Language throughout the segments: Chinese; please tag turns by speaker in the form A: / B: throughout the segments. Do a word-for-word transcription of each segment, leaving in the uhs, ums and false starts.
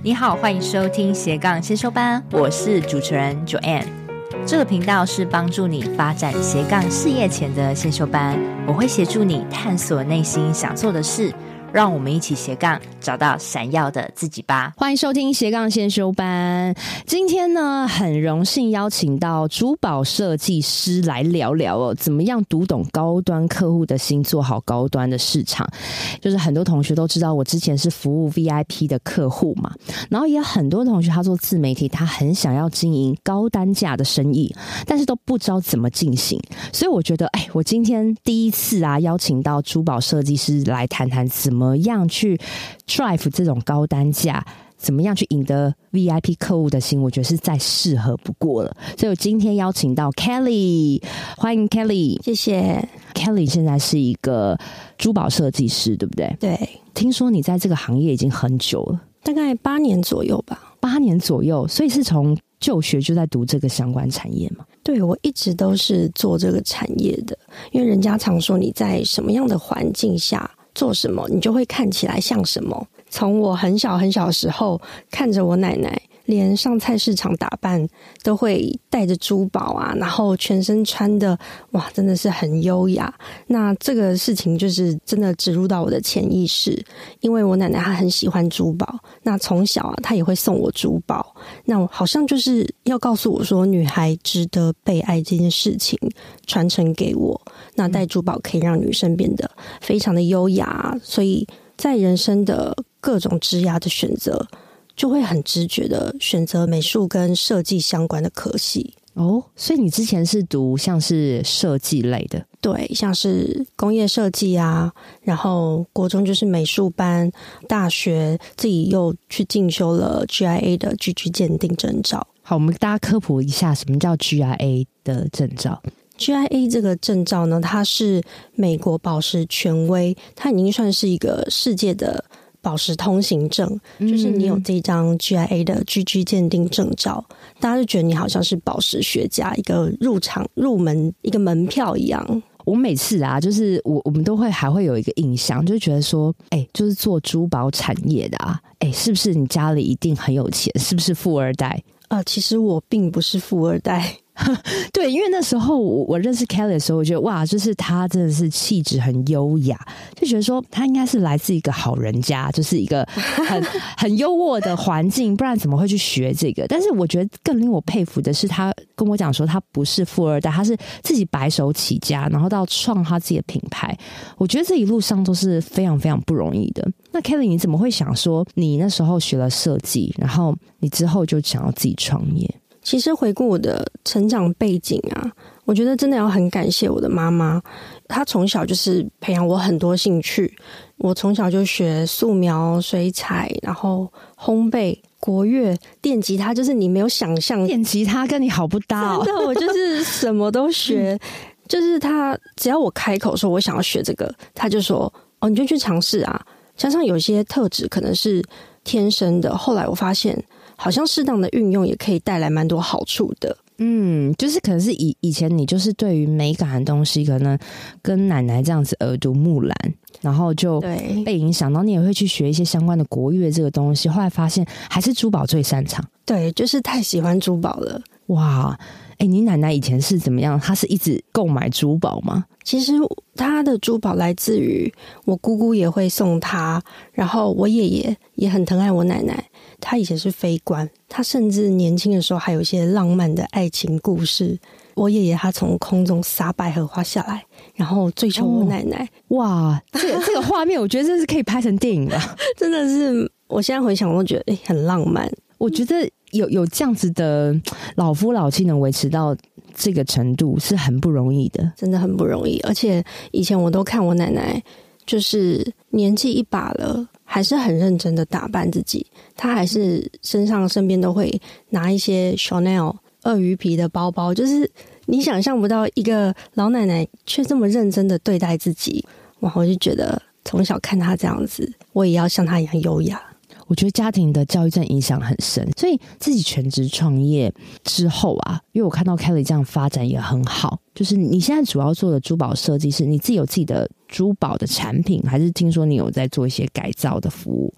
A: 你好，欢迎收听斜杠先修班，我是主持人 Joanne。 这个频道是帮助你发展斜杠事业前的先修班，我会协助你探索内心想做的事，让我们一起斜杠找到闪耀的自己吧。
B: 欢迎收听斜杠先修班。今天呢，很荣幸邀请到珠宝设计师来聊聊哦，怎么样读懂高端客户的心，做好高端的市场。就是很多同学都知道，我之前是服务 V I P 的客户嘛，然后也有很多同学他做自媒体，他很想要经营高单价的生意，但是都不知道怎么进行。所以我觉得，哎，我今天第一次啊，邀请到珠宝设计师来谈谈怎么怎么样去 drive 这种高单价，怎么样去赢得 V I P 客户的心，我觉得是再适合不过了。所以我今天邀请到 Kelly， 欢迎 Kelly。
C: 谢谢。
B: Kelly 现在是一个珠宝设计师，对不对？
C: 对。
B: 听说你在这个行业已经很久了，
C: 大概八年左右吧。
B: 八年左右，所以是从就学就在读这个相关产业吗？
C: 对，我一直都是做这个产业的，因为人家常说你在什么样的环境下做什么，你就会看起来像什么。从我很小很小的时候，看着我奶奶连上菜市场打扮都会带着珠宝啊，然后全身穿的哇，真的是很优雅。那这个事情就是真的植入到我的潜意识，因为我奶奶她很喜欢珠宝，那从小啊她也会送我珠宝，那我好像就是要告诉我说女孩值得被爱这件事情传承给我。那戴珠宝可以让女生变得非常的优雅，所以在人生的各种职涯的选择就会很直觉的选择美术跟设计相关的科系。
B: 哦，所以你之前是读像是设计类的？
C: 对，像是工业设计啊，然后国中就是美术班，大学自己又去进修了 G I A 的 G G 鉴定证照。
B: 好，我们大家科普一下什么叫 G I A 的证照。
C: G I A 这个证照呢，它是美国宝石权威，它已经算是一个世界的宝石通行证，就是你有这张 G I A 的 G G 鉴定证照，大家就觉得你好像是宝石学家，一个入场入门一个门票一样。
B: 我每次啊，就是我我们都会还会有一个印象，就觉得说，哎、欸，就是做珠宝产业的啊，哎、欸，是不是你家里一定很有钱？是不是富二代？
C: 呃，其实我并不是富二代。
B: 对，因为那时候我我认识 Kelly 的时候，我觉得哇，就是他真的是气质很优雅，就觉得说他应该是来自一个好人家，就是一个很很优渥的环境，不然怎么会去学这个？但是我觉得更令我佩服的是，他跟我讲说他不是富二代，他是自己白手起家，然后到创他自己的品牌。我觉得这一路上都是非常非常不容易的。那 Kelly 你怎么会想说你那时候学了设计，然后你之后就想要自己创业？
C: 其实回顾我的成长背景啊，我觉得真的要很感谢我的妈妈，她从小就是培养我很多兴趣。我从小就学素描、水彩，然后烘焙、国乐、电吉他，就是你没有想象。
B: 电吉他跟你好不搭哦。
C: 真的，我就是什么都学。就是她只要我开口说我想要学这个，她就说哦，你就去尝试啊。加上有些特质可能是天生的，后来我发现好像适当的运用也可以带来蛮多好处的。
B: 嗯，就是可能是以以前你就是对于美感的东西，可能跟奶奶这样子耳濡目染，然后就被影响到，你也会去学一些相关的国乐这个东西。后来发现还是珠宝最擅长。
C: 对，就是太喜欢珠宝了。
B: 哇，哎、欸，你奶奶以前是怎么样？她是一直购买珠宝吗？
C: 其实她的珠宝来自于我姑姑也会送她，然后我爷爷也很疼爱我奶奶。他以前是飞官，他甚至年轻的时候还有一些浪漫的爱情故事。我爷爷他从空中撒百合花下来，然后追求我奶奶。
B: 哦、哇，这个这个画面，我觉得这是可以拍成电影的，
C: 真的是，我现在回想我都觉得、欸、很浪漫。
B: 我觉得有有这样子的老夫老妻能维持到这个程度是很不容易的，
C: 真的很不容易。而且以前我都看我奶奶，就是年纪一把了，还是很认真的打扮自己。她还是身上身边都会拿一些 Chanel 鳄鱼皮的包包，就是你想象不到一个老奶奶却这么认真的对待自己。哇，我就觉得从小看她这样子，我也要像她一样优雅。
B: 我觉得家庭的教育真的影响很深，所以自己全职创业之后啊，因为我看到 Kelly 这样发展也很好，就是你现在主要做的珠宝设计是你自己有自己的珠宝的产品，还是听说你有在做一些改造的服务？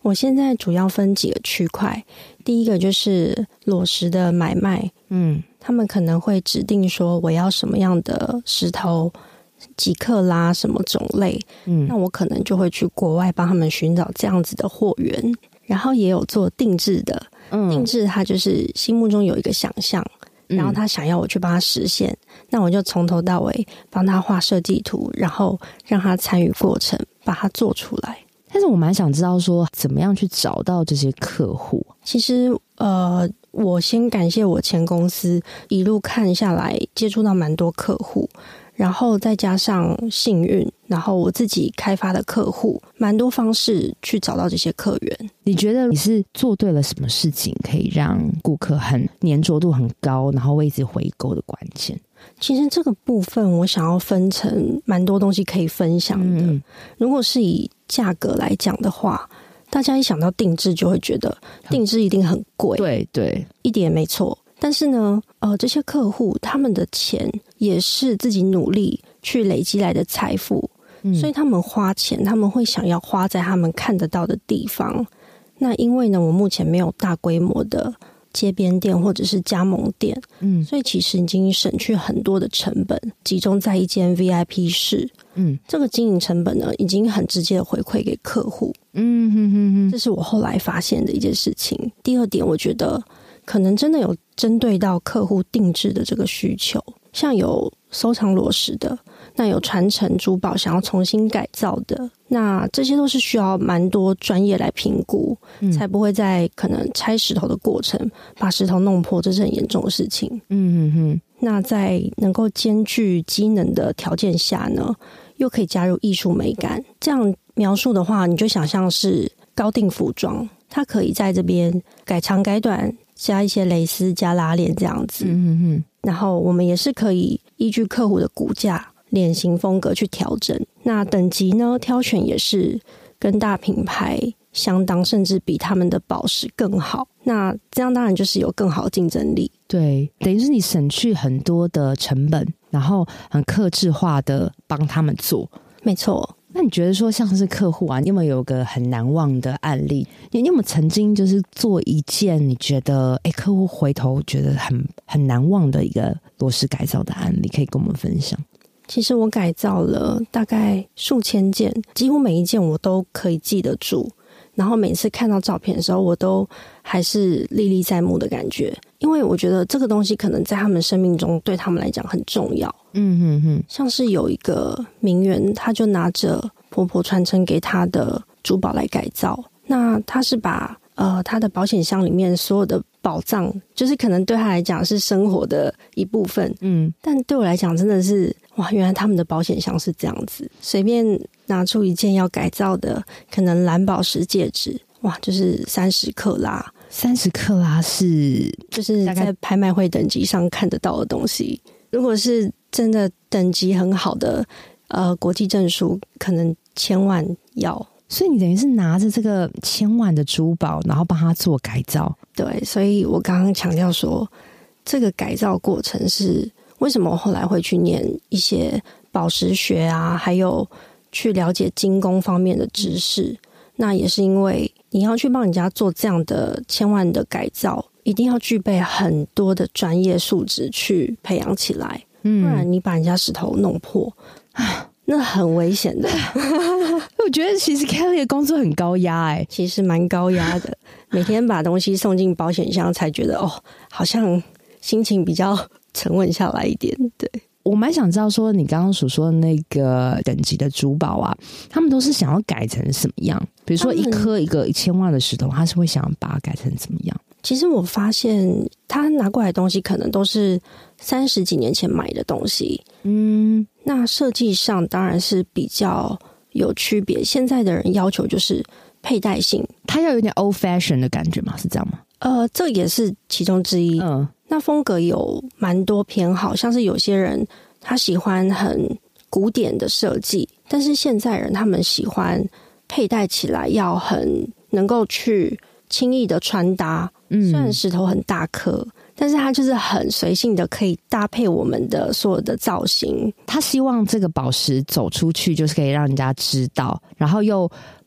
C: 我现在主要分几个区块，第一个就是裸石的买卖，嗯，他们可能会指定说我要什么样的石头，几克拉什么种类，嗯，那我可能就会去国外帮他们寻找这样子的货源。然后也有做定制的，嗯，定制他就是心目中有一个想象，然后他想要我去帮他实现，嗯，那我就从头到尾帮他画设计图，然后让他参与过程，把它做出来。
B: 但是我蛮想知道说怎么样去找到这些客户。
C: 其实呃，我先感谢我前公司一路看下来接触到蛮多客户，然后再加上幸运，然后我自己开发的客户，蛮多方式去找到这些客源。
B: 你觉得你是做对了什么事情可以让顾客很粘着度很高，然后会一直回购的关键？
C: 其实这个部分我想要分成蛮多东西可以分享的。嗯，如果是以价格来讲的话，大家一想到定制就会觉得定制一定很贵，
B: 对对，
C: 一点也没错。但是呢，呃，这些客户他们的钱也是自己努力去累积来的财富，嗯，所以他们花钱，他们会想要花在他们看得到的地方。那因为呢，我目前没有大规模的街边店或者是加盟店，嗯，所以其实已经省去很多的成本，集中在一间 V I P 室，嗯，这个经营成本呢，已经很直接的回馈给客户，嗯哼哼哼，这是我后来发现的一件事情。第二点，我觉得可能真的有针对到客户定制的这个需求，像有收藏裸石的，那有传承珠宝想要重新改造的，那这些都是需要蛮多专业来评估，嗯，才不会在可能拆石头的过程把石头弄破，这是很严重的事情。嗯嗯嗯。那在能够兼具机能的条件下呢，又可以加入艺术美感，这样描述的话，你就想象是高定服装，它可以在这边改长改短，加一些蕾丝加拉链这样子，嗯哼哼，然后我们也是可以依据客户的骨架脸型风格去调整。那等级呢，挑选也是跟大品牌相当，甚至比他们的宝石更好，那这样当然就是有更好的竞争力。
B: 对，等于是你省去很多的成本，然后很客制化的帮他们做。
C: 没错。
B: 那你觉得说像是客户啊，你有没有有个很难忘的案例？你有没有曾经就是做一件你觉得哎，客户回头觉得很很难忘的一个裸石改造的案例，可以跟我们分享？
C: 其实我改造了大概数千件，几乎每一件我都可以记得住，然后每次看到照片的时候，我都还是历历在目的感觉，因为我觉得这个东西可能在他们生命中对他们来讲很重要。嗯哼哼，像是有一个名媛，他就拿着婆婆传承给他的珠宝来改造，那他是把呃他的保险箱里面所有的宝藏，就是可能对他来讲是生活的一部分，嗯，但对我来讲真的是哇，原来他们的保险箱是这样子，随便拿出一件要改造的可能蓝宝石戒指，哇，就是三十克拉，
B: 三十克拉是
C: 就是在拍卖会等级上看得到的东西。如果是真的等级很好的呃国际证书，可能千万要。
B: 所以你等于是拿着这个千万的珠宝，然后帮他做改造。
C: 对，所以我刚刚强调说，这个改造过程是为什么我后来会去念一些宝石学啊，还有去了解精工方面的知识。那也是因为你要去帮人家做这样的千万的改造，一定要具备很多的专业素质去培养起来，嗯，不然你把人家石头弄破那很危险的。
B: 我觉得其实 Kelly 的工作很高压哎、欸，
C: 其实蛮高压的。每天把东西送进保险箱，才觉得哦，好像心情比较沉稳下来一点。对，
B: 我蛮想知道说，你刚刚所说的那个等级的珠宝啊，他们都是想要改成什么样？比如说一颗一个一千万的石头，他是会想要把它改成怎么样？
C: 其实我发现他拿过来的东西可能都是三十几年前买的东西，嗯，那设计上当然是比较有区别。现在的人要求就是佩戴性，
B: 它要有点 old fashion 的感觉吗？是这样吗？
C: 呃，这也是其中之一。嗯，那风格有蛮多偏好，像是有些人他喜欢很古典的设计，但是现在人他们喜欢佩戴起来要很能够去轻易的穿搭。嗯，虽然石头很大颗，但是它就是很随性的可以搭配我们的所有的造型。
B: 他希望这个宝石走出去就是可以让人家知道，然后又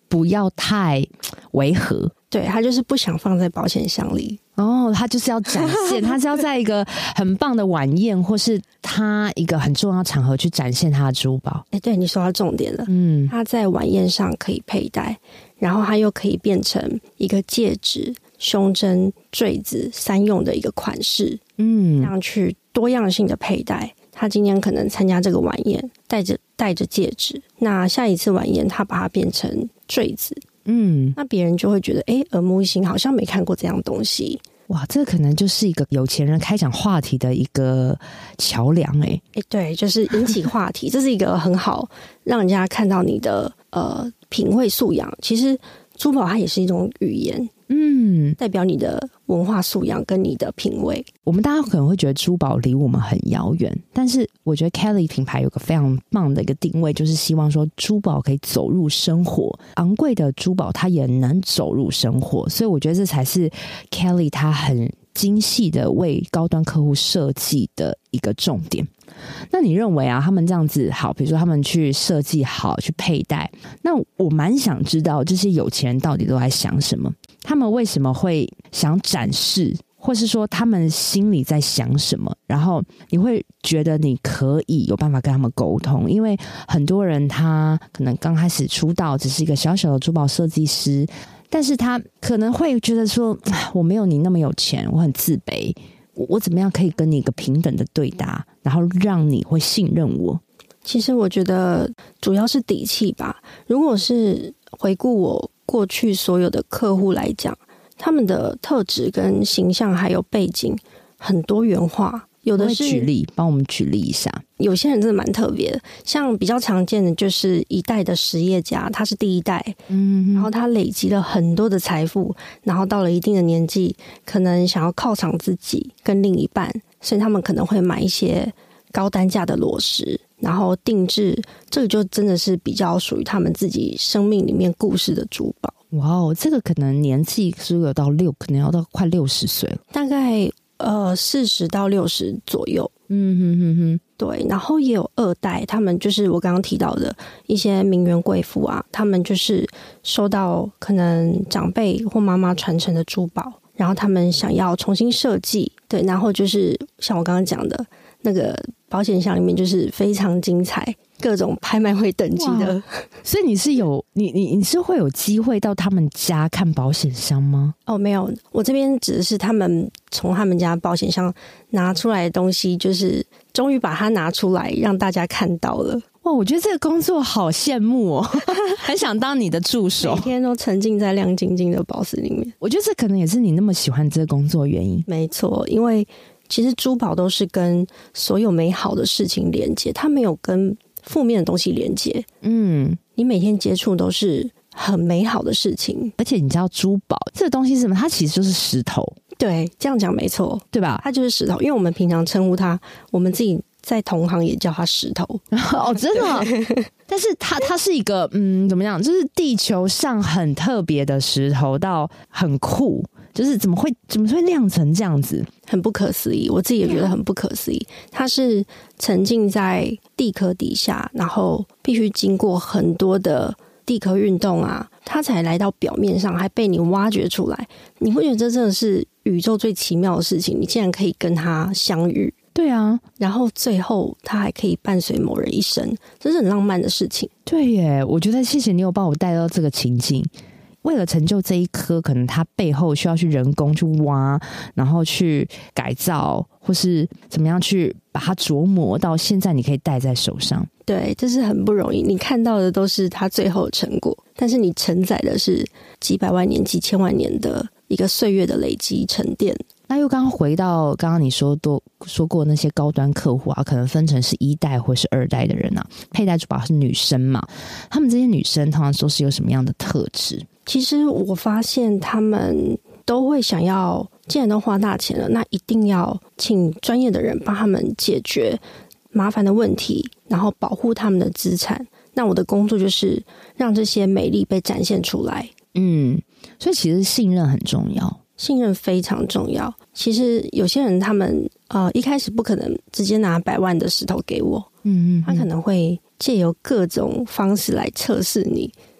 B: 不要太违和。
C: 对，他就是不想放在保险箱里。
B: 哦，他就是要展现，他是要在一个很棒的晚宴，或是他一个很重要的场合去展现他的珠宝。
C: 哎，对，你说到重点了。
B: 嗯，
C: 他在晚宴上可以佩戴，然后他又可以变成一个戒指、胸针、坠子三用的一个款式。嗯，这样去多样性的佩戴。他今天可能参加这个晚宴，戴着戴着戒指，那下一次晚宴他把它变成坠子。嗯，那别人就会觉得，哎，耳目一新，好像没看过这样东西。
B: 哇，这可能就是一个有钱人开讲话题的一个桥梁。哎
C: 哎，对，就是引起话题，这是一个很好让人家看到你的呃品味素养。其实珠宝它也是一种语言，嗯，代表你的文化素养跟你的品味。
B: 我们大家可能会觉得珠宝离我们很遥远，但是我觉得 Kelly 品牌有个非常棒的一个定位，就是希望说珠宝可以走入生活，昂贵的珠宝它也能走入生活，所以我觉得这才是 Kelly 它很精细的为高端客户设计的一个重点。那你认为啊，他们这样子好，比如说他们去设计好去佩戴，那我蛮想知道这些有钱人到底都在想什么，他们为什么会想展示，或是说他们心里在想什么，然后你会觉得你可以有办法跟他们沟通。因为很多人他可能刚开始出道只是一个小小的珠宝设计师，但是他可能会觉得说，我没有你那么有钱，我很自卑，我怎么样可以跟你一个平等的对答，然后让你会信任我。
C: 其实我觉得主要是底气吧。如果是回顾我过去所有的客户来讲，他们的特质跟形象还有背景很多元化，有的是
B: 举例，帮我们举例一下。
C: 有些人真的蛮特别的，像比较常见的就是一代的实业家，他是第一代，嗯，然后他累积了很多的财富，然后到了一定的年纪，可能想要犒赏自己跟另一半，所以他们可能会买一些高单价的裸石，然后定制，这个就真的是比较属于他们自己生命里面故事的珠宝。
B: 哇哦，这个可能年纪是不是有到六，可能要到快六十岁了，
C: 大概呃四十到六十左右。
B: 嗯哼哼哼，
C: 对，然后也有二代，他们就是我刚刚提到的一些名媛贵妇啊，他们就是收到可能长辈或妈妈传承的珠宝，然后他们想要重新设计，对，然后就是像我刚刚讲的那个保险箱里面就是非常精彩，各种拍卖会等级的。
B: 所以你是有你你你是会有机会到他们家看保险箱吗？
C: 哦，没有，我这边指的是他们从他们家保险箱拿出来的东西，就是终于把它拿出来让大家看到了。
B: 哇，我觉得这个工作好羡慕哦，很想当你的助手，
C: 每天都沉浸在亮晶晶的宝石里面。
B: 我觉得这可能也是你那么喜欢这个工作的原因。
C: 没错，因为其实珠宝都是跟所有美好的事情连接，它没有跟负面的东西连接。嗯，你每天接触都是很美好的事情。
B: 而且你知道珠宝这个东西是什么？它其实就是石头。
C: 对，这样讲没错，
B: 对吧？
C: 它就是石头，因为我们平常称呼它，我们自己在同行也叫它石头。
B: 哦，真的？但是它它是一个嗯，怎么样？就是地球上很特别的石头，到很酷。就是怎么会怎么会亮成这样子，
C: 很不可思议，我自己也觉得很不可思议。它是沉浸在地壳底下，然后必须经过很多的地壳运动啊，它才来到表面上，还被你挖掘出来。你会觉得这真的是宇宙最奇妙的事情，你竟然可以跟它相遇。
B: 对啊，
C: 然后最后它还可以伴随某人一生，这是很浪漫的事情。
B: 对耶，我觉得谢谢你有帮我带到这个情境。为了成就这一颗，可能它背后需要去人工去挖，然后去改造，或是怎么样去把它琢磨到现在你可以戴在手上。
C: 对，这是很不容易。你看到的都是它最后的成果，但是你承载的是几百万年、几千万年的一个岁月的累积沉淀。
B: 那又刚刚回到刚刚你说多说过那些高端客户啊，可能分成是一代或是二代的人啊，佩戴珠宝是女生嘛，他们这些女生通常都是有什么样的特质？
C: 其实我发现他们都会想要，既然都花大钱了，那一定要请专业的人帮他们解决麻烦的问题，然后保护他们的资产。那我的工作就是让这些美丽被展现出来。嗯，
B: 所以其实信任很重要，
C: 信任非常重要。其实有些人他们呃一开始不可能直接拿百万的石头给我，嗯嗯，他可能会借由各种方式来测试你。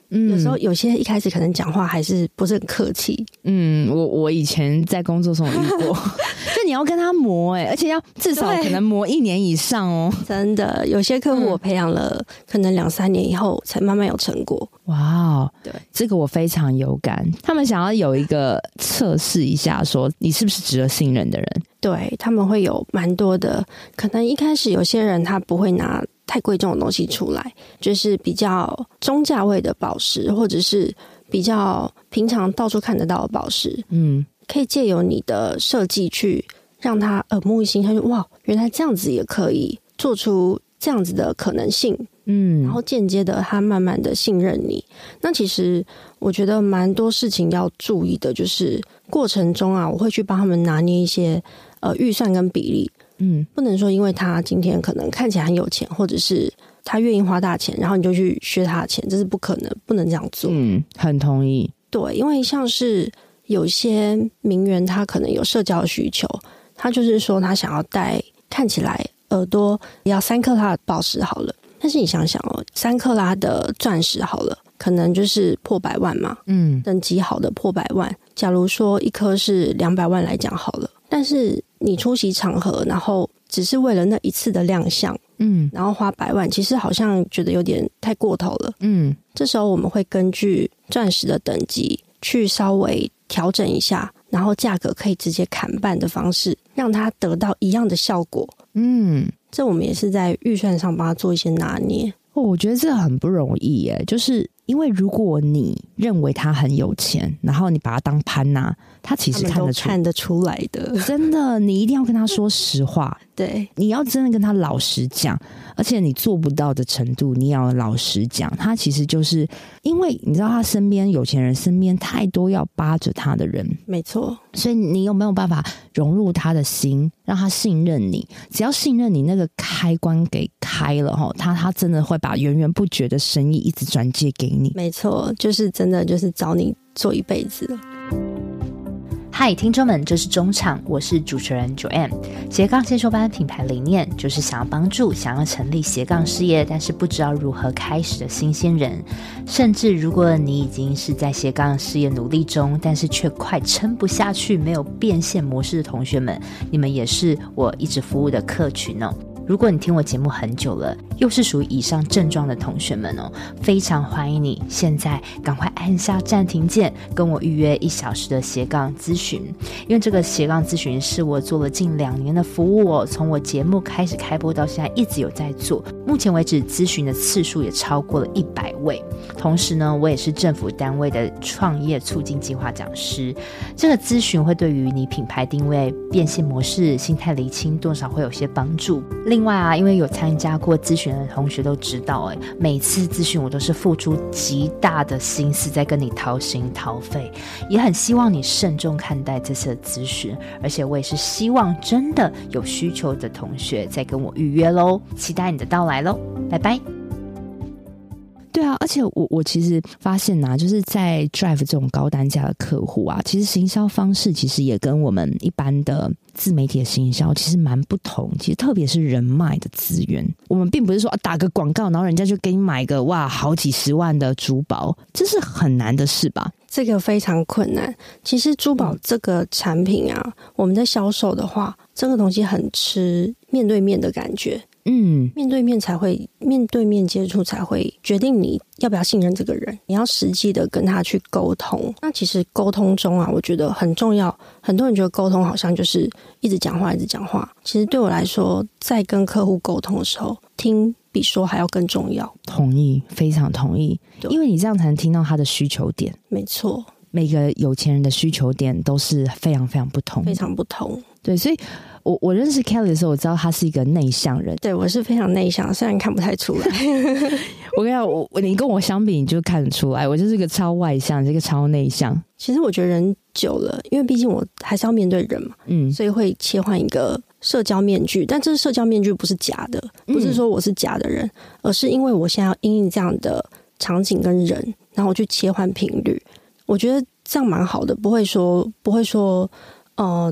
C: 嗯，有时候有些一开始可能讲话还是不是很客气。
B: 嗯，我我以前在工作中有遇过，就你要跟他磨哎、欸，而且要至少可能磨一年以上哦。
C: 真的，有些客户我培养了可能两三年以后才慢慢有成果。
B: 哇哦，
C: 对，
B: 这个我非常有感。他们想要有一个测试一下，说你是不是值得信任的人。
C: 对，他们会有蛮多的，可能一开始有些人他不会拿太贵重的东西出来，就是比较中价位的宝石，或者是比较平常到处看得到的宝石。嗯，可以借由你的设计去让他耳目一新，他就哇，原来这样子也可以做出这样子的可能性。嗯，然后间接的他慢慢的信任你。那其实我觉得蛮多事情要注意的，就是过程中啊，我会去帮他们拿捏一些呃预算跟比例。嗯，不能说因为他今天可能看起来很有钱，或者是他愿意花大钱，然后你就去削他的钱，这是不可能，不能这样做。嗯，
B: 很同意。
C: 对，因为像是有些名媛，他可能有社交的需求，他就是说他想要戴看起来耳朵要三克拉的宝石好了，但是你想想哦，三克拉的钻石好了，可能就是破百万嘛。嗯，等级好的破百万。假如说一颗是两百万来讲好了，但是你出席场合，然后只是为了那一次的亮相，嗯，然后花百万，其实好像觉得有点太过头了。嗯，这时候我们会根据钻石的等级去稍微调整一下，然后价格可以直接砍半的方式，让它得到一样的效果。嗯，这我们也是在预算上帮他做一些拿捏。
B: 哦，我觉得这很不容易耶，就是因为如果你认为他很有钱，然后你把他当潘娜，他其实看得出
C: 看得出来的。
B: 真的，你一定要跟他说实话。
C: 对，
B: 你要真的跟他老实讲，而且你做不到的程度，你也要老实讲。他其实就是因为你知道，他身边有钱人身边太多要扒着他的人，
C: 没错。
B: 所以你有没有办法融入他的心，让他信任你？只要信任你，那个开关给开了齁，他他真的会把源源不绝的生意一直转借给你。
C: 没错，就是真的就是找你做一辈子了。
A: 嗨，听众们，这是中场，我是主持人 Joanne。 斜杠先修班品牌理念就是想要帮助想要成立斜杠事业但是不知道如何开始的新鲜人，甚至如果你已经是在斜杠事业努力中但是却快撑不下去没有变现模式的同学们，你们也是我一直服务的客群哦。如果你听我节目很久了，又是属于以上症状的同学们哦，非常欢迎你现在赶快按下暂停键，跟我预约一小时的斜杠咨询。因为这个斜杠咨询是我做了近两年的服务哦，从我节目开始开播到现在一直有在做，目前为止咨询的次数也超过了一百位。同时呢，我也是政府单位的创业促进计划讲师。这个咨询会对于你品牌定位、变现模式、心态厘清多少会有些帮助。另外啊，因为有参加过咨询的同学都知道，哎，每次咨询我都是付出极大的心思在跟你掏心掏肺，也很希望你慎重看待这次的咨询，而且我也是希望真的有需求的同学再跟我预约咯，期待你的到来咯，拜拜。
B: 对啊，而且我我其实发现啊，就是在 Drive 这种高单价的客户啊，其实行销方式其实也跟我们一般的自媒体的行销其实蛮不同。其实特别是人脉的资源，我们并不是说、啊、打个广告，然后人家就给你买个哇好几十万的珠宝，这是很难的事吧？
C: 这个非常困难。其实珠宝这个产品啊，我们在销售的话，这个东西很吃面对面的感觉。嗯，面对面才会面对面接触，才会决定你要不要信任这个人。你要实际的跟他去沟通。那其实沟通中啊，我觉得很重要。很多人觉得沟通好像就是一直讲话，一直讲话。其实对我来说，在跟客户沟通的时候，听比说还要更重要。
B: 同意，非常同意。因为你这样才能听到他的需求点。
C: 没错，
B: 每个有钱人的需求点都是非常非常不同，
C: 非常不同。
B: 对，所以我我认识 Kelly 的时候，我知道他是一个内向人。
C: 对，我是非常内向，虽然看不太出来。
B: 我跟你讲，我你跟我相比，你就看得出来，我就是一个超外向，是一个超内向。
C: 其实我觉得人久了，因为毕竟我还是要面对人嘛，嗯，所以会切换一个社交面具。但这社交面具不是假的，不是说我是假的人，嗯、而是因为我现在要因应这样的场景跟人，然后我去切换频率。我觉得这样蛮好的，不会说不会说呃。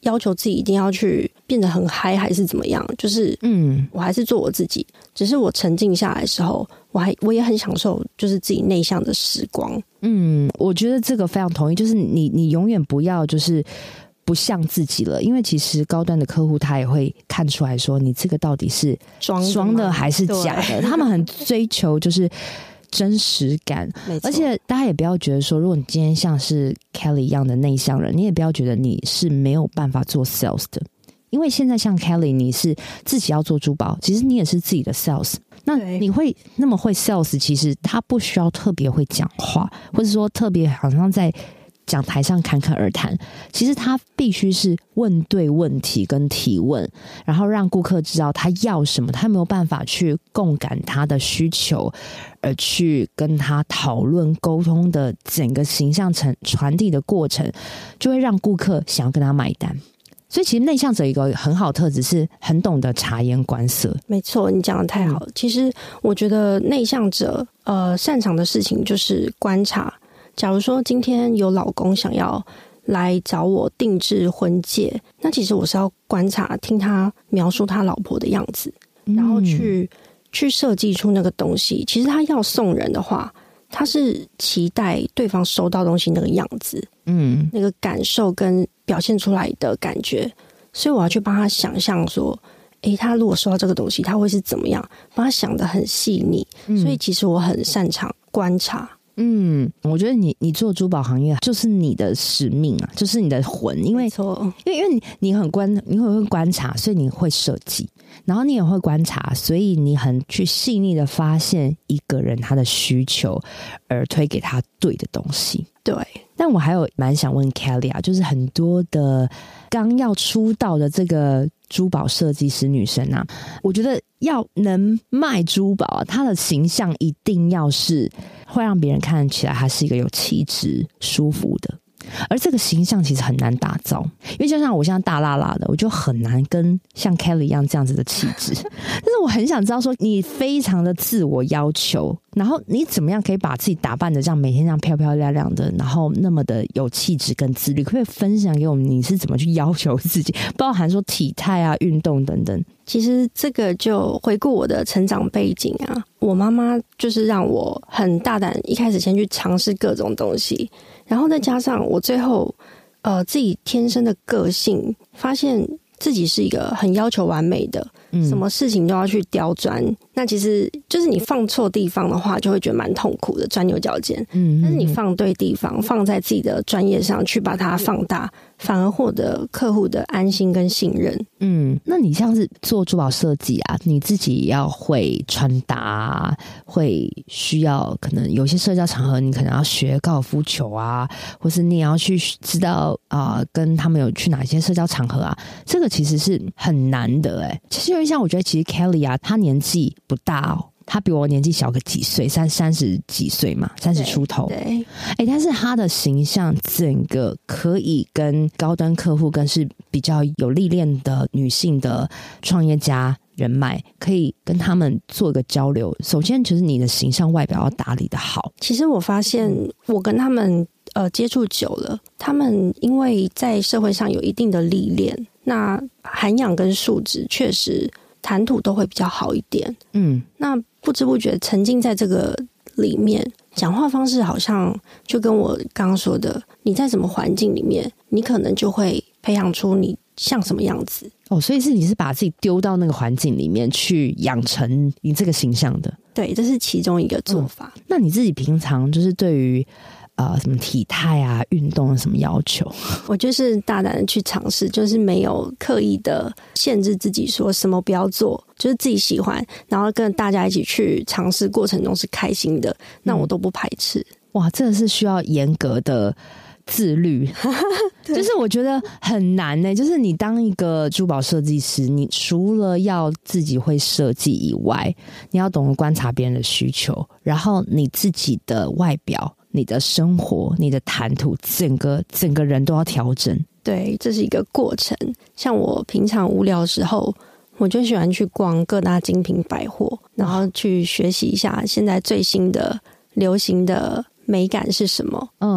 C: 要求自己一定要去变得很嗨还是怎么样，就是嗯，我还是做我自己，只是我沉静下来的时候，我还我也很享受就是自己内向的时光。
B: 嗯，我觉得这个非常同意，就是你你永远不要就是不像自己了，因为其实高端的客户他也会看出来说你这个到底是装的还是假的，他们很追求就是真实感，而且大家也不要觉得说，如果你今天像是 Kelly 一样的内向人，你也不要觉得你是没有办法做 sales 的，因为现在像 Kelly 你是自己要做珠宝，其实你也是自己的 sales， 那你会那么会 sales， 其实他不需要特别会讲话，或者说特别好像在讲台上侃侃而谈，其实他必须是问对问题跟提问，然后让顾客知道他要什么，他没有办法去共感他的需求，而去跟他讨论沟通的整个形象传传递的过程，就会让顾客想要跟他买单。所以其实内向者一个很好的特质是很懂得察言观色。
C: 没错，你讲的太好了、嗯、其实我觉得内向者呃擅长的事情就是观察。假如说今天有老公想要来找我定制婚戒，那其实我是要观察听他描述他老婆的样子，然后去、嗯、去设计出那个东西。其实他要送人的话，他是期待对方收到东西那个样子，嗯，那个感受跟表现出来的感觉，所以我要去帮他想象说诶，他如果收到这个东西他会是怎么样，帮他想得很细腻、嗯、所以其实我很擅长观察。
B: 嗯，我觉得你你做珠宝行业就是你的使命啊，就是你的魂，因为
C: 没错，
B: 因为因为你你很观你很会观察，所以你会设计，然后你也会观察，所以你很去细腻的发现一个人他的需求，而推给他对的东西。
C: 对，
B: 但我还有蛮想问 Kelly 啊，就是很多的刚要出道的这个珠宝设计师女生啊，我觉得要能卖珠宝啊，她的形象一定要是会让别人看起来她是一个有气质、舒服的。而这个形象其实很难打造，因为就像我现在大辣辣的，我就很难跟像 Kelly 一样这样子的气质。但是我很想知道说，你非常的自我要求，然后你怎么样可以把自己打扮的这样每天这样漂漂亮亮的，然后那么的有气质跟自律，可不可以分享给我们你是怎么去要求自己，包含说体态啊、运动等等？
C: 其实这个就回顾我的成长背景啊，我妈妈就是让我很大胆，一开始先去尝试各种东西，然后再加上我最后呃自己天生的个性，发现自己是一个很要求完美的，嗯、什么事情都要去刁钻。那其实就是你放错地方的话，就会觉得蛮痛苦的，钻牛角尖。嗯，但是你放对地方，放在自己的专业上去把它放大，反而获得客户的安心跟信任。
B: 嗯，那你像是做珠宝设计啊，你自己要会穿搭，会需要可能有些社交场合，你可能要学高尔夫球啊，或是你也要去知道啊、呃，跟他们有去哪些社交场合啊，这个其实是很难的哎、欸。其实因为像我觉得，其实 Kelly 啊，她年纪不大哦，他比我年纪小个几岁，三三十几岁嘛，三十出头。
C: 对，哎、
B: 欸，但是他的形象整个可以跟高端客户，跟是比较有历练的女性的创业家人脉，可以跟他们做一个交流。首先，就是你的形象外表要打理的好。
C: 其实我发现，我跟他们呃接触久了，他们因为在社会上有一定的历练，那涵养跟素质确实谈吐都会比较好一点。嗯，那不知不觉沉浸在这个里面，讲话方式好像就跟我刚刚说的，你在什么环境里面，你可能就会培养出你像什么样子。
B: 哦，所以是你是把自己丢到那个环境里面去养成你这个形象的。
C: 对，这是其中一个做法。
B: 嗯、那你自己平常就是对于呃，什么体态啊、运动有什么要求？
C: 我就是大胆的去尝试，就是没有刻意的限制自己说什么不要做，就是自己喜欢，然后跟大家一起去尝试，过程中是开心的，那我都不排斥。嗯、
B: 哇，这个是需要严格的自律，就是我觉得很难呢、欸。就是你当一个珠宝设计师，你除了要自己会设计以外，你要懂得观察别人的需求，然后你自己的外表。你的生活、你的谈吐，整个整个人都要调整。
C: 对，这是一个过程。像我平常无聊的时候，我就喜欢去逛各大精品百货，然后去学习一下现在最新的流行的美感是什么。嗯，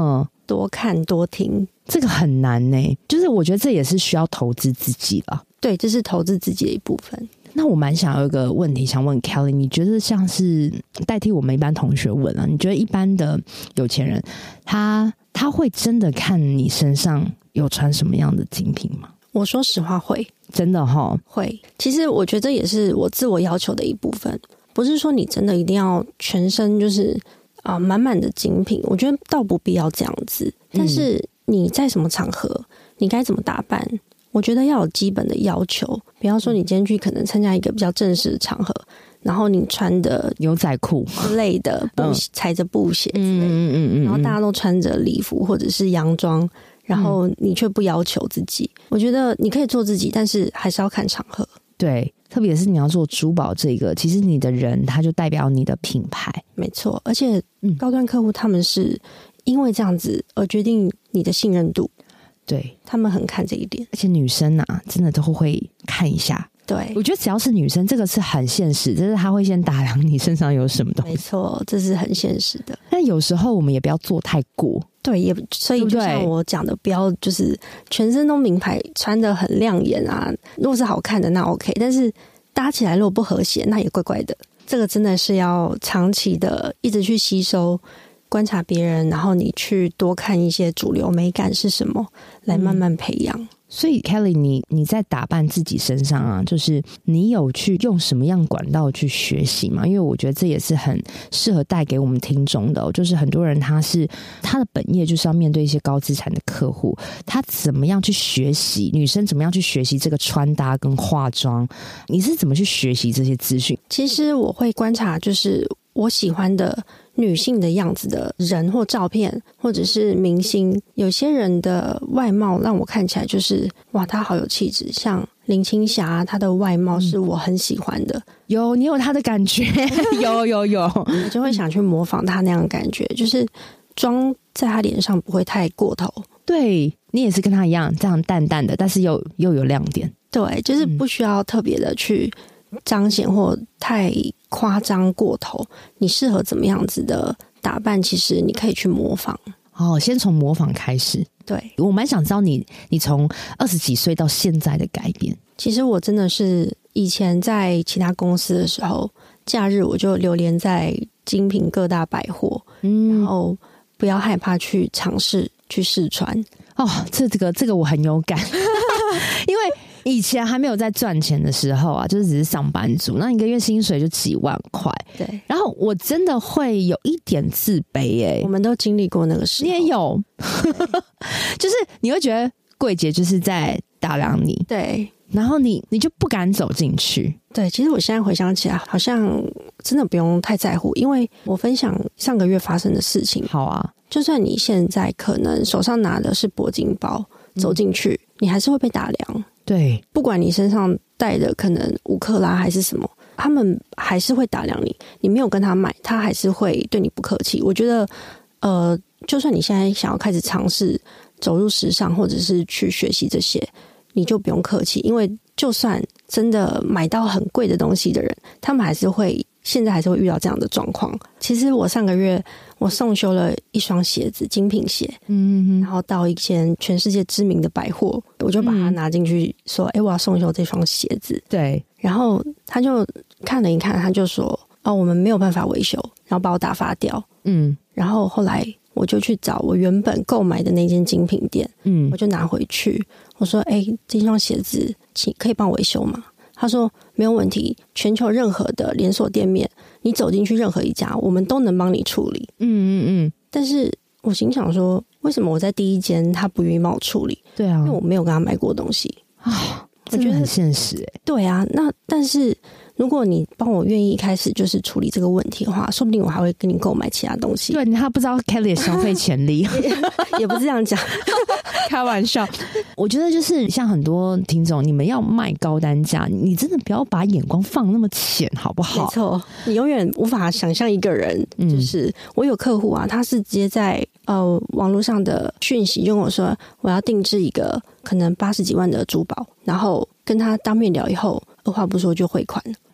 C: 多看多听。
B: 这个很难呢，就是我觉得这也是需要投资自己了。
C: 对，这是投资自己的一部分。
B: 那我蛮想有一个问题想问 Kelly， 你觉得像是代替我们一般同学问啊，你觉得一般的有钱人他他会真的看你身上有穿什么样的精品吗？
C: 我说实话会，
B: 真的齁，
C: 会。其实我觉得这也是我自我要求的一部分，不是说你真的一定要全身就是啊满满的精品，我觉得倒不必要这样子。但是你在什么场合，你该怎么打扮，我觉得要有基本的要求。比方说你今天去可能参加一个比较正式的场合，然后你穿的
B: 牛仔裤
C: 之类的布、嗯、踩着布鞋之类的，嗯嗯嗯嗯，然后大家都穿着礼服或者是洋装，然后你却不要求自己、嗯、我觉得你可以做自己，但是还是要看场合。
B: 对，特别是你要做珠宝这个，其实你的人他就代表你的品牌。
C: 没错，而且高端客户他们是因为这样子而决定你的信任度，
B: 对，
C: 他们很看这一点。
B: 而且女生啊真的都会看一下，
C: 对，
B: 我觉得只要是女生这个是很现实，就是她会先打量你身上有什么东西。
C: 没错，这是很现实的。
B: 但有时候我们也不要做太过，
C: 对，也所以就像我讲的，不要就是全身都名牌，穿得很亮眼啊。如果是好看的那 OK， 但是搭起来如果不和谐，那也怪怪的。这个真的是要长期的一直去吸收观察别人，然后你去多看一些主流美感是什么，来慢慢培养。嗯，
B: 所以 Kelly 你你在打扮自己身上啊，就是你有去用什么样管道去学习吗？因为我觉得这也是很适合带给我们听众的、哦、就是很多人他是他的本业就是要面对一些高资产的客户，他怎么样去学习，女生怎么样去学习这个穿搭跟化妆，你是怎么去学习这些资讯？
C: 其实我会观察就是我喜欢的女性的样子的人或照片，或者是明星，有些人的外貌让我看起来就是哇，她好有气质，像林青霞，她的外貌是我很喜欢的。嗯、
B: 有你有她的感觉，有有有，
C: 我就会想去模仿她那样的感觉，就是妆在她脸上不会太过头。
B: 对，你也是跟她一样这样淡淡的，但是又又有亮点。
C: 对，就是不需要特别的去彰显或太夸张过头，你适合怎么样子的打扮，其实你可以去模仿。
B: 哦，先从模仿开始。
C: 对，
B: 我蛮想知道你你从二十几岁到现在的改变。
C: 其实我真的是以前在其他公司的时候，假日我就流连在精品各大百货，嗯，然后不要害怕去尝试去试穿。
B: 哦，这这个这个我很有感，因为以前还没有在赚钱的时候啊，就是只是上班族，那一个月薪水就几万块，
C: 对。
B: 然后我真的会有一点自卑哎、欸，
C: 我们都经历过那个时候，
B: 你也有，就是你会觉得柜姐就是在打量你，
C: 对，
B: 然后你你就不敢走进去。
C: 对，其实我现在回想起来，好像真的不用太在乎，因为我分享上个月发生的事情。
B: 好啊，
C: 就算你现在可能手上拿的是铂金包，走进去、嗯、你还是会被打量。
B: 对，
C: 不管你身上带的可能五克拉还是什么，他们还是会打量你。你没有跟他买，他还是会对你不客气。我觉得，呃，就算你现在想要开始尝试走入时尚，或者是去学习这些，你就不用客气，因为就算真的买到很贵的东西的人，他们还是会。现在还是会遇到这样的状况。其实我上个月我送修了一双鞋子，精品鞋，嗯，然后到一间全世界知名的百货，我就把它拿进去说，哎、嗯欸，我要送修这双鞋子。
B: 对，
C: 然后他就看了一看，他就说，哦，我们没有办法维修，然后把我打发掉。嗯，然后后来我就去找我原本购买的那间精品店，嗯，我就拿回去，我说，哎、欸，这双鞋子请可以帮我维修吗？他说没有问题，全球任何的连锁店面，你走进去任何一家，我们都能帮你处理。嗯嗯嗯。但是我心想说，为什么我在第一间他不愿意帮我处理？
B: 对啊，
C: 因为我没有跟他买过东西
B: 啊，我觉得很现实哎、欸。
C: 对啊，那但是如果你帮我愿意一开始就是处理这个问题的话，说不定我还会跟你购买其他东西。
B: 对，他不知道 Kelly 的消费潜力，
C: 也不是这样讲，
B: 开玩笑。我觉得就是像很多听众，你们要卖高单价，你真的不要把眼光放那么浅，好不好？
C: 没错，你永远无法想象一个人，嗯、就是我有客户啊，他是直接在呃网络上的讯息就跟我说，我要定制一个可能八十几万的珠宝，然后跟他当面聊以后，二话不说就汇款了。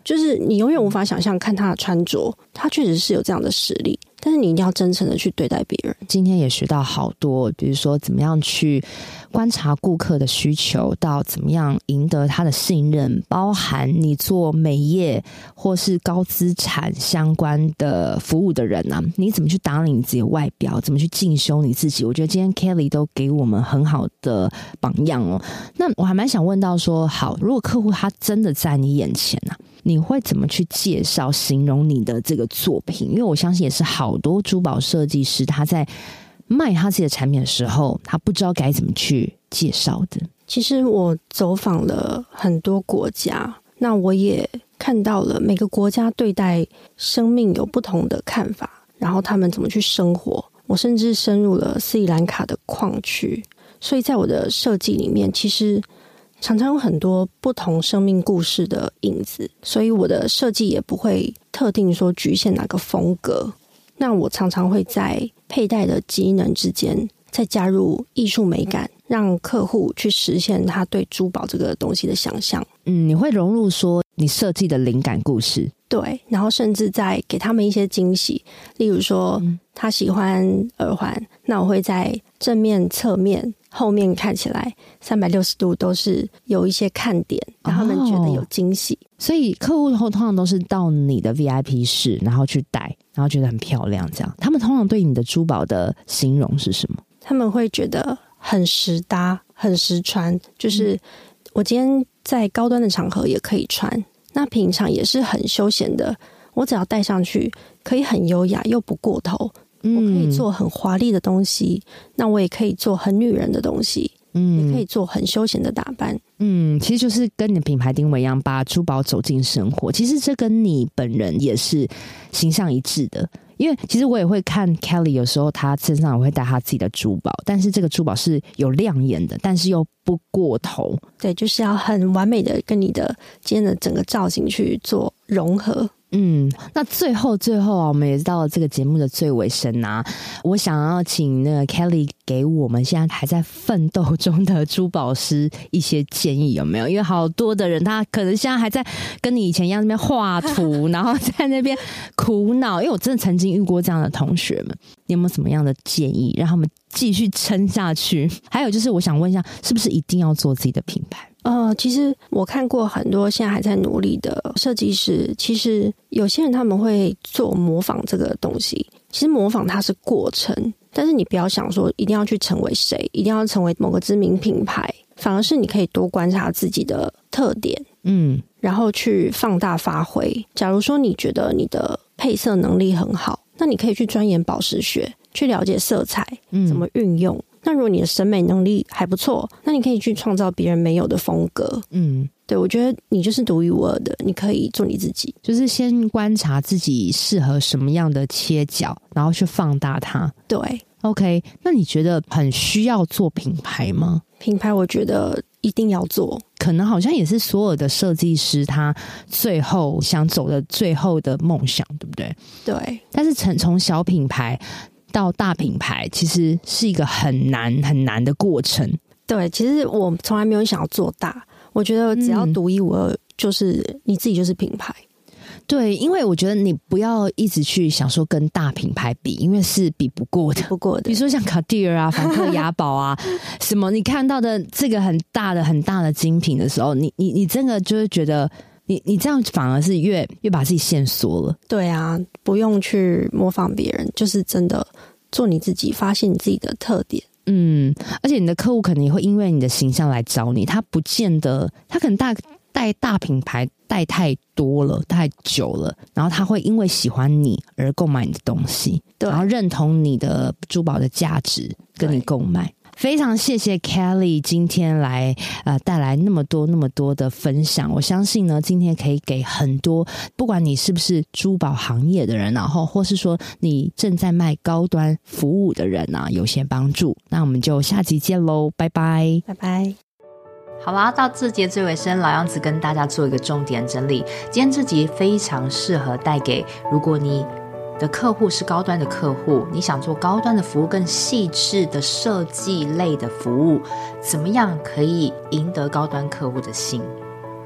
C: 就是你永远无法想象看他的穿着，他确实是有这样的实力，但是你一定要真诚的去对待别人。
B: 今天也学到好多，比如说怎么样去观察顾客的需求，到怎么样赢得他的信任，包含你做美业或是高资产相关的服务的人啊，你怎么去打理你自己的外表，怎么去进修你自己。我觉得今天 Kelly 都给我们很好的榜样哦。那我还蛮想问到说，好，如果客户他真的在你眼前啊，你会怎么去介绍形容你的这个作品？因为我相信也是好多珠宝设计师他在卖他自己的产品的时候，他不知道该怎么去介绍的。
C: 其实我走访了很多国家，那我也看到了每个国家对待生命有不同的看法，然后他们怎么去生活。我甚至深入了斯里兰卡的矿区，所以在我的设计里面，其实常常有很多不同生命故事的影子，所以我的设计也不会特定说局限哪个风格。那我常常会在佩戴的机能之间再加入艺术美感，让客户去实现他对珠宝这个东西的想象。
B: 嗯，你会融入说你设计的灵感故事，
C: 对，然后甚至再给他们一些惊喜，例如说、嗯、他喜欢耳环，那我会在正面、侧面、后面看起来三百六十度都是有一些看点，让他们觉得有惊喜。
B: 哦，所以客户通常都是到你的 V I P 室，然后去戴，然后觉得很漂亮这样。他们通常对你的珠宝的形容是什么？
C: 他们会觉得很实搭，很实穿，就是我今天在高端的场合也可以穿，那平常也是很休闲的，我只要戴上去可以很优雅又不过头。我可以做很华丽的东西，那我也可以做很女人的东西，嗯，也可以做很休闲的打扮。
B: 嗯，其实就是跟你的品牌定位一样，把珠宝走进生活。其实这跟你本人也是形象一致的。因为其实我也会看 Kelly， 有时候他身上也会带他自己的珠宝，但是这个珠宝是有亮眼的，但是又不过头。
C: 对，就是要很完美的跟你的今天的整个造型去做融合。
B: 嗯，那最后最后啊，我们也到了这个节目的最尾声啊，我想要请那个 Kelly 给我们现在还在奋斗中的珠宝师一些建议，有没有？因为好多的人他可能现在还在跟你以前一样那边画图，然后在那边苦恼。因为我真的曾经遇过这样的同学们，你有没有什么样的建议让他们继续撑下去？还有就是我想问一下，是不是一定要做自己的品牌？
C: 呃，其实我看过很多现在还在努力的设计师，其实有些人他们会做模仿这个东西，其实模仿它是过程，但是你不要想说一定要去成为谁，一定要成为某个知名品牌，反而是你可以多观察自己的特点，嗯，然后去放大发挥。假如说你觉得你的配色能力很好，那你可以去钻研宝石学，去了解色彩怎么运用。嗯，那如果你的审美能力还不错，那你可以去创造别人没有的风格。嗯，对，我觉得你就是独一无二的，你可以做你自己，
B: 就是先观察自己适合什么样的切角，然后去放大它。
C: 对
B: ，OK， 那你觉得很需要做品牌吗？
C: 品牌我觉得一定要做，
B: 可能好像也是所有的设计师他最后想走的最后的梦想，对不对？
C: 对，
B: 但是从从小品牌到大品牌其实是一个很难很难的过程。
C: 对，其实我从来没有想要做大，我觉得只要独一无二，就是你自己就是品牌。
B: 对，因为我觉得你不要一直去想说跟大品牌比，因为是比不过的，
C: 不过的。
B: 比如说像卡地尔啊、梵克雅宝啊，什么你看到的这个很大的、很大的精品的时候，你你你真的就会觉得你你这样反而是越越把自己限缩了。
C: 对啊，不用去模仿别人，就是真的做你自己，发现你自己的特点。
B: 嗯，而且你的客户可能也会因为你的形象来找你，他不见得，他可能大带大品牌带太多了，太久了，然后他会因为喜欢你而购买你的东西，然后认同你的珠宝的价值，跟你购买。非常谢谢 Kelly 今天来呃带来那么多那么多的分享，我相信呢今天可以给很多不管你是不是珠宝行业的人，然后或是说你正在卖高端服务的人啊有些帮助。那我们就下集见咯，拜拜
C: 拜拜。
A: 好啦，到这节最尾声，老样子跟大家做一个重点整理。今天这集非常适合带给如果你的客户是高端的客户，你想做高端的服务，更细致的设计类的服务，怎么样可以赢得高端客户的心？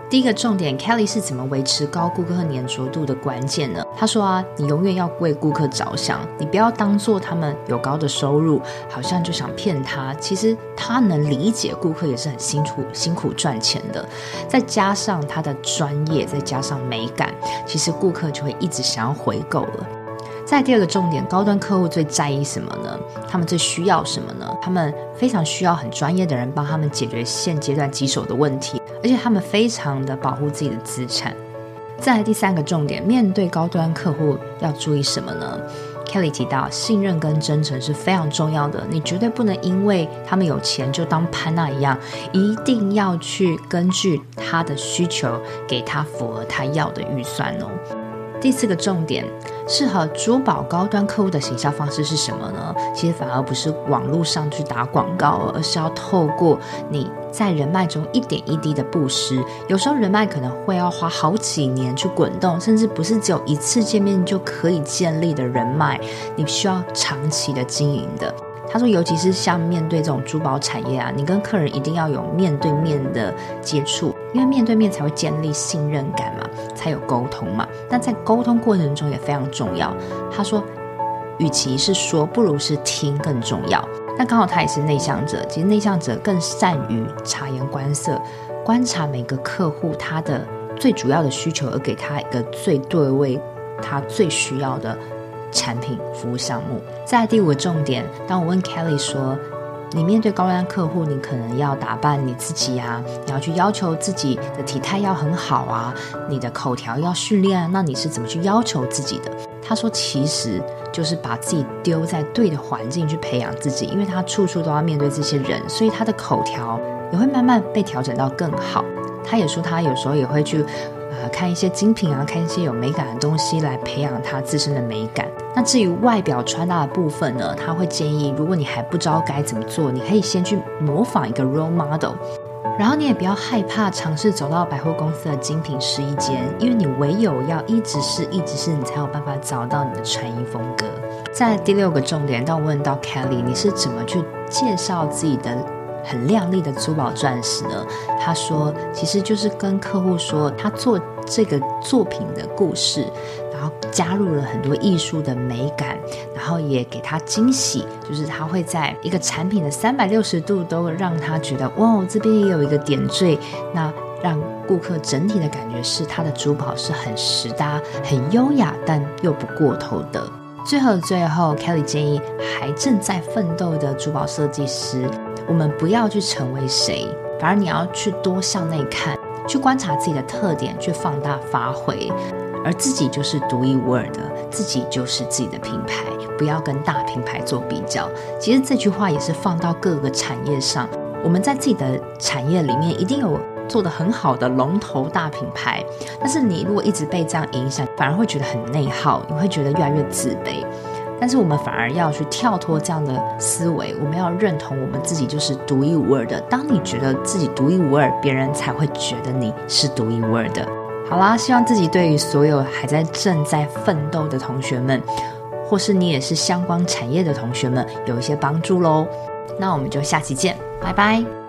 A: 第一个重点 Kelly 是怎么维持高顾客粘着度的关键呢？他说啊，你永远要为顾客着想，你不要当做他们有高的收入好像就想骗他，其实他能理解顾客也是很辛苦辛苦赚钱的，再加上他的专业，再加上美感，其实顾客就会一直想要回购了。再第二个重点，高端客户最在意什么呢？他们最需要什么呢？他们非常需要很专业的人帮他们解决现阶段棘手的问题，而且他们非常的保护自己的资产。再来第三个重点，面对高端客户要注意什么呢？ Kelly 提到信任跟真诚是非常重要的，你绝对不能因为他们有钱就当潘娜一样，一定要去根据他的需求给他符合他要的预算哦。第四个重点，适合珠宝高端客户的行销方式是什么呢？其实反而不是网络上去打广告，而是要透过你在人脉中一点一滴的布施。有时候人脉可能会要花好几年去滚动，甚至不是只有一次见面就可以建立的人脉，你需要长期的经营的。他说尤其是像面对这种珠宝产业啊，你跟客人一定要有面对面的接触，因为面对面才会建立信任感嘛，才有沟通嘛。那在沟通过程中也非常重要。他说与其是说不如是听更重要。那刚好他也是内向者，其实内向者更善于察言观色，观察每个客户他的最主要的需求，而给他一个最对位他最需要的产品服务项目。再来第五个重点，当我问 Kelly 说你面对高端客户，你可能要打扮你自己啊，你要去要求自己的体态要很好啊，你的口条要训练啊，那你是怎么去要求自己的？他说其实就是把自己丢在对的环境去培养自己，因为他处处都要面对这些人，所以他的口条也会慢慢被调整到更好。他也说他有时候也会去呃，看一些精品啊，看一些有美感的东西来培养他自身的美感。那至于外表穿搭的部分呢，他会建议如果你还不知道该怎么做，你可以先去模仿一个 role model， 然后你也不要害怕尝试走到百货公司的精品试衣间，因为你唯有要一直试一直试，你才有办法找到你的穿衣风格。再来第六个重点，当我问到 Kelly 你是怎么去介绍自己的很亮丽的珠宝钻石呢？他说其实就是跟客户说他做这个作品的故事，然后加入了很多艺术的美感，然后也给他惊喜，就是他会在一个产品的三百六十度都让他觉得哇，这边也有一个点缀，那让顾客整体的感觉是他的珠宝是很实搭很优雅但又不过头的。最后最后 Kelly 建议还正在奋斗的珠宝设计师，我们不要去成为谁，反而你要去多向内看，去观察自己的特点，去放大发挥，而自己就是独一无二的，自己就是自己的品牌，不要跟大品牌做比较。其实这句话也是放到各个产业上，我们在自己的产业里面一定有做得很好的龙头大品牌，但是你如果一直被这样影响，反而会觉得很内耗，你会觉得越来越自卑。但是我们反而要去跳脱这样的思维，我们要认同我们自己就是独一无二的。当你觉得自己独一无二，别人才会觉得你是独一无二的。好啦，希望自己对于所有还在正在奋斗的同学们，或是你也是相关产业的同学们有一些帮助咯。那我们就下期见，拜拜。